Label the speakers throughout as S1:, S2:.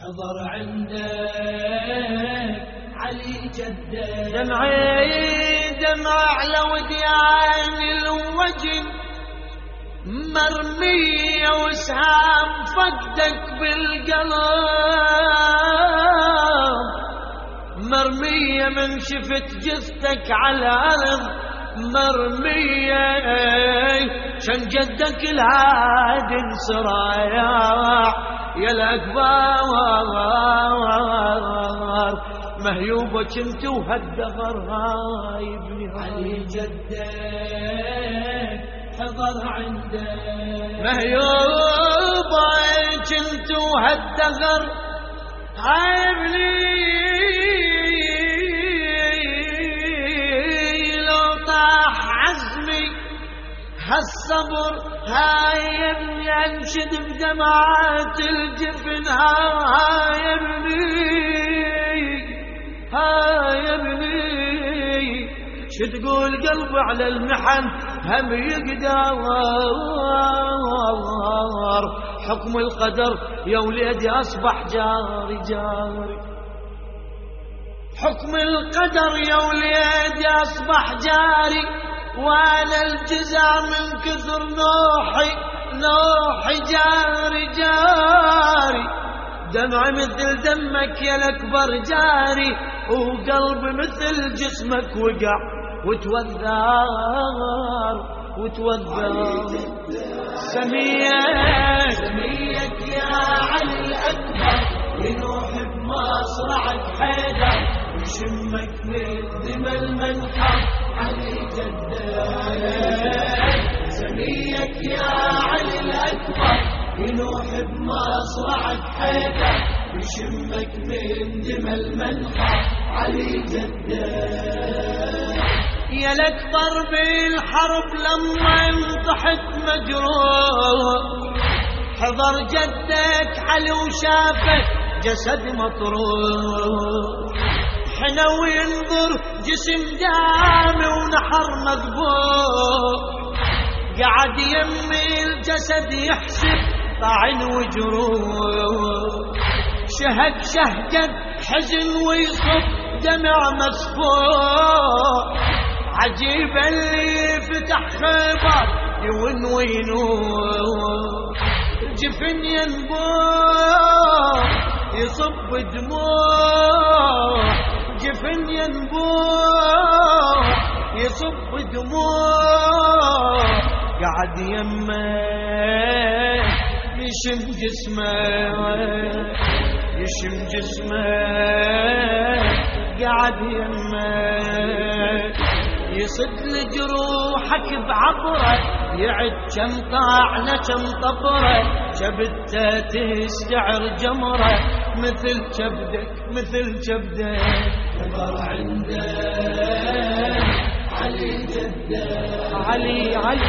S1: حضر عندك علي جدك،
S2: دمع على وديان الوجه مرمية وسهام فقدك بالقلب، مرمية من شفت جثتك على الأرض مرمية، شن جدك الهادي انصرايا يا الأكبر، مهيوبة كنت وهالدهر هاي ابني
S1: علي جدك حضر عندك،
S2: مهيوبة كنت وهالدهر هاي ابني، لو طاح عزمي هالصبر هاي ابني انشد بدمعات الجفن، هاي ابني هاي ابني، شو تقول قلبي على المحن هم يقدر، حكم القدر يا وليدي اصبح جاري جاري، حكم القدر يا وليدي اصبح جاري، وانا الجزع من كثر نوحي جاري جاري، دمعي مثل دمك يا الأكبر جاري، وقلبي مثل جسمك وقع وتوذر
S1: سميك يا علي الأكبر، ينوح بمصرعك حيدر، ويشمك من دم المنحر علي جدك، سميك يا علي الأكبر، ينوح بمصرعك حيدر، ويشمك من دم المنحر علي جدك،
S2: يا الأكبر بالحرب لما انطحت مجروح، حضر جدك علي وشافك جسد مطروح، حنا وينظر جسم دامي ونحر مذبوح، قعد يمي الجسد يحسب طعن وجروح، شهد شهقة حزن ويصب دمع مسفوح، عجيب اللي فتح خيبر يون وينوح، الجفن ينبوح يصب دموع، جفن ينبوح يصب دموع، قعد يمه يشم جسمه قعد يمه يصد لجروحك بعبره، يعد كم طعنه كم طبره، شبته تستعر جمره مثل كبدك،
S1: حضر عندك علي جدك،
S2: علي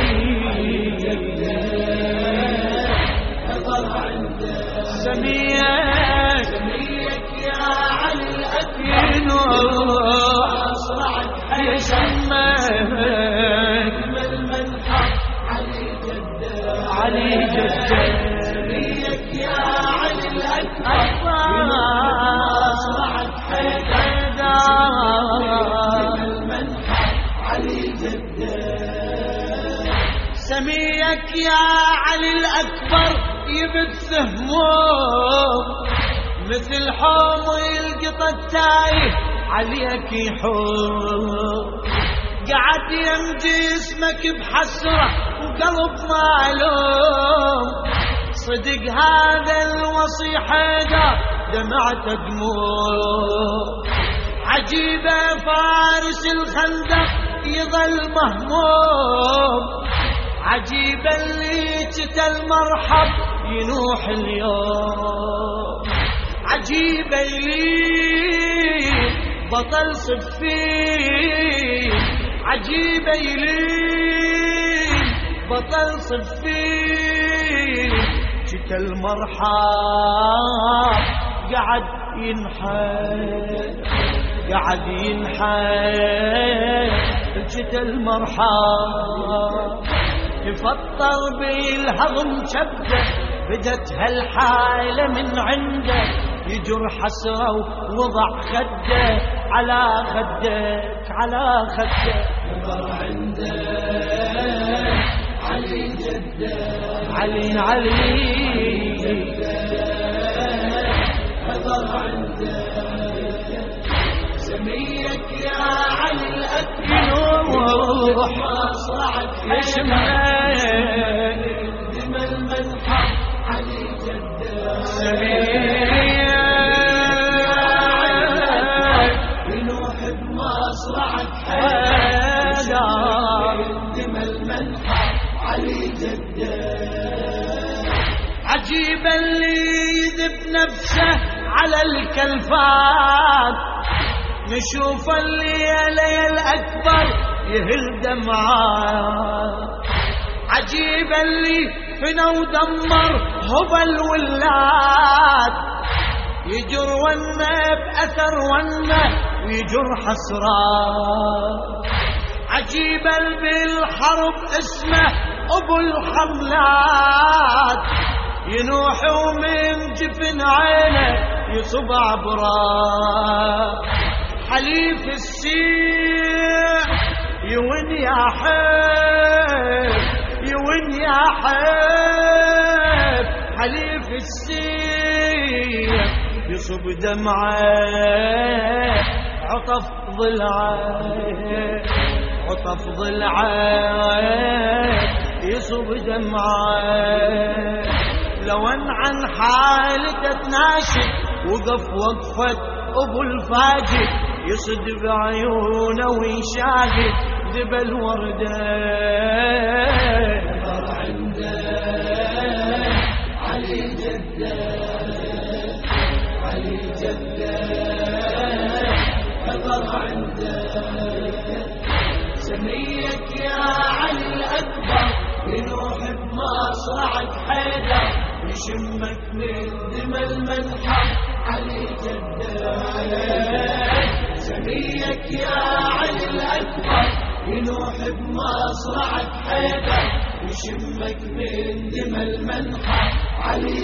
S1: جدك حضر عندك،
S2: سميك
S1: يا علي الأكبر، أصرعك
S2: يشمك
S1: من المنحر علي جدك، سميك يا علي الأكبر، أصرعك من المنحر علي جدك،
S2: سميك يا علي الأكبر يبث هموم مثل حوم القطة التايه عليك يحوم، قعد يم جسمك بحسرة وقلب معلوم، صدق هذا الوصي حيدر دمعته دموع، عجيبة فارس الخندق يظل مهموم، عجيبة اللي جت المرحب ينوح اليوم، عجيبة اللي بطل صفين، عجيبة اللي بطل صفين، جت المرحب قعد ينحل جت المرحب تفطر بالهضم شبده، بدت هالحالة من عنده يجر حسرة ووضع خده على خدك على خدك.
S1: حضر عندك علي جدك
S2: علي
S1: حضر عندك سميك يا علي الأكبر
S2: يروح
S1: مصرعك
S2: يشمك
S1: دم المنحر علي جدك
S2: سميك
S1: ينوح بمصرعك
S2: حيدر
S1: دم المنحر علي جدك.
S2: عجيب اللي يذب نفسه على الكلفات نشوف الليلة الأكبر يهل دمعات. عجيب اللي فينا ودمر هبل واللات يجر ونه بأثر ونه ويجر حسرات. عجيب بالحرب اسمه أبو الحملات ينوح ومن جفن عينه يصب عبرات. حليف السيح يون يا حيف يون يا حيف حليف السيح يصب دمعه عطف ضلعه عطف ضلعه يصب دمعه. لو ان عن حالته تناشد وقف وقفة ابو الفاجد يصد بعيونه ويشاهد ذبل ورده.
S1: حضر عندك علي جدك علي جدك حضر عندك سميك يا علي الأكبر ينوح بمصرعك حيدر يشمك من دم المنحر علي جدك. سميك يا علي الأكبر ينوح بمصرعك حيدر يشمك من دم المنحر علي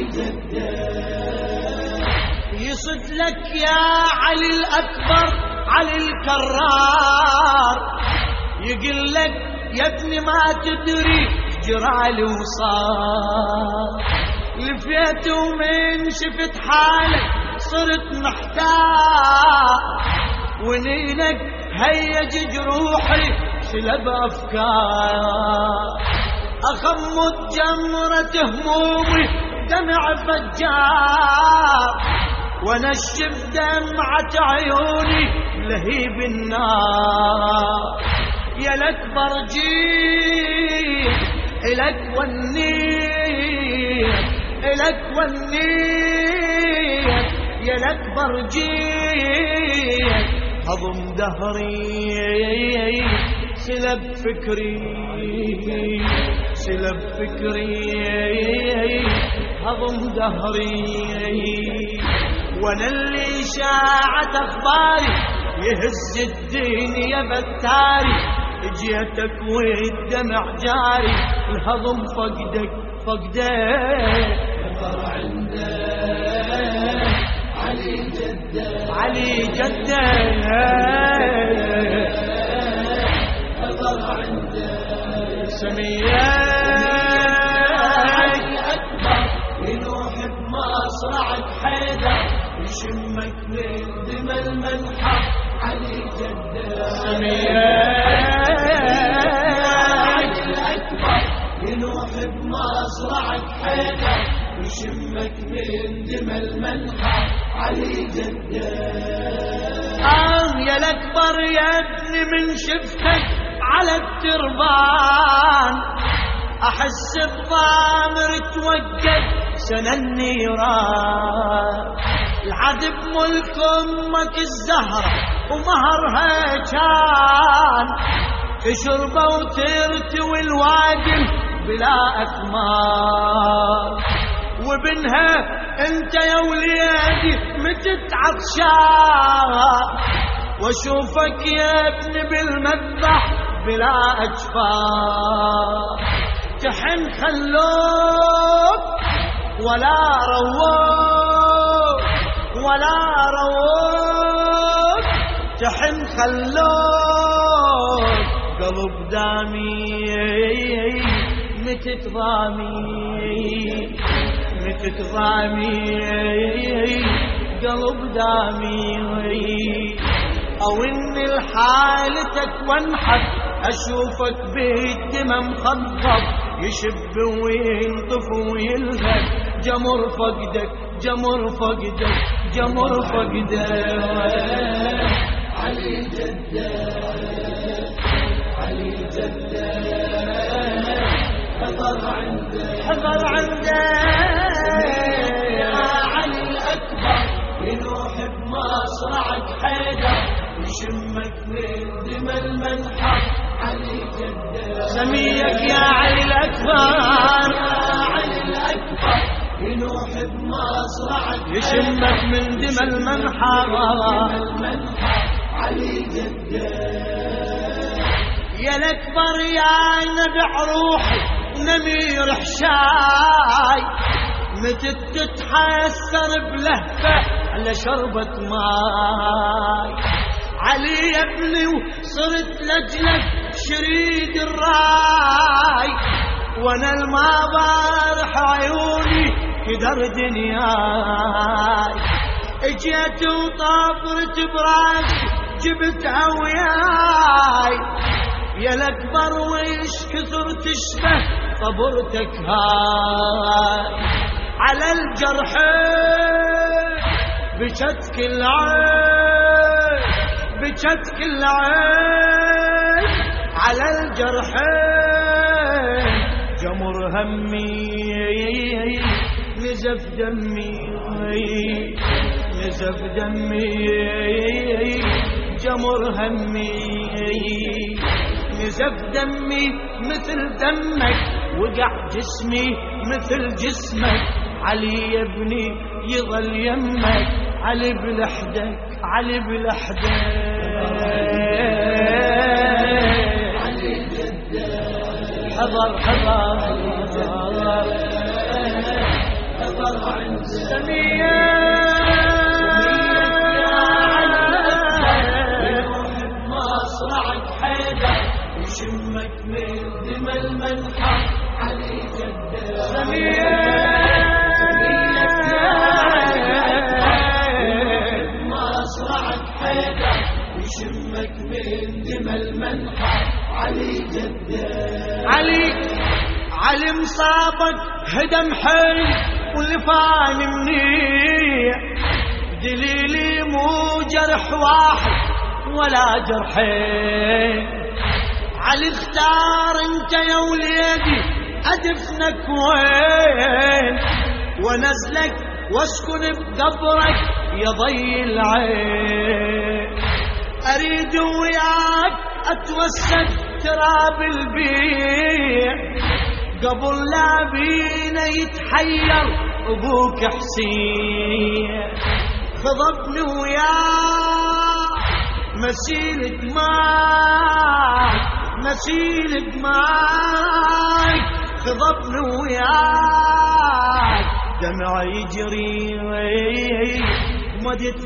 S1: جدك.
S2: يصد لك يا علي الأكبر علي الكرار يقول لك يا ابني ما تدري جرالي وصار. لفيت ومن شفت حالك صرت محتار ونينك هيج جروحي سلب أفكار. أخمد جمرة همومي دمع فجار ونشف دمعة عيوني لهيب النار. يا الأكبر جيل إلك والنير إلك والنير يا الأكبر جيل هضم دهري سلب فكري سلب فكري هضم دهري. وانا اللي شاعت اخباري يهز الدين يا بتاري جيتك والدمع جاري الهضم فقدك فقدك.
S1: حضر عندك علي جدك
S2: علي جدك
S1: حضر عندك
S2: سميك
S1: الأكبر ينوح بمصرعك حيدر يشمك من دم المنحر علي جدك.
S2: سميك
S1: الأكبر ينوح بمصرعك حيدر يشمك من دم المنحر علي جدك.
S2: يا الأكبر يا ابني من شفتك على التربان أحس الضامر توقد سنة النيران. العذب ملك أمك الزهرة ومهرها كان تشربه وترتوي الواجل بلا أثمار. وبنها انت يا وليدي متت عطشان واشوفك يا ابني بالمذبح بلا اجفار. تحن خلوك ولا رووك ولا روك تحن خلوك قلب دامي متت ضامي قلب دامي او ان الحالتك وانحب اشوفك بالدمى مخضب يشب وينطف ويلهب جمر فقدك
S1: علي جده حضر عنده يا علي الأكبر ينوح بمصرعك حيدر يشمك من دم المنحر علي جده
S2: سميك يا علي الأكبر
S1: ينوح بمصرعك
S2: يشمك من دم المنحر
S1: علي جده
S2: يا الأكبر يا نبع روحي نمير حشاي متت تتحسر بلهفة على شربة ماي علي يا ابني وصرت لجلك شريد الراي وانا الما بارح عيوني كدر دنياي اجيت وطافرت براسي جبتها وياي يا الأكبر ويش كثر تشبه طبرتك هاي على الجرح بشتك العين على الجرح جمر همي نزف دمي جمر همي نزف دمي مثل دمك وقع جسمي مثل جسمك علي يا ابني يظل يمك علي بلحدك علي جده حضر عند سمية
S1: يشمك من دم المنحر علي جده مصرعك حيدر يشمك من دم المنحر علي جده
S2: علي مصابك هدم حي واللفان منيع دليلي مو جرح واحد ولا جرحين علي اختار انت يا وليدي ادفنك وين ونزلك واسكن بقبرك يا ضي العين اريد وياك اتوسد تراب البيع قبل لا بينا يتحير ابوك حسين خضبني وياك مسيل دماي خضبني وياك دمع يجري مدت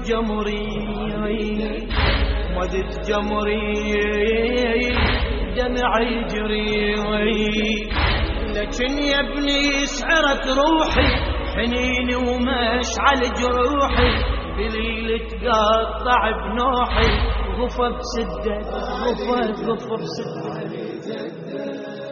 S2: جمري دمع يجري لكن يا ابني سعرت روحي حنيني ومشعل جروحي بليل تقطع بنوحي غفر بسدك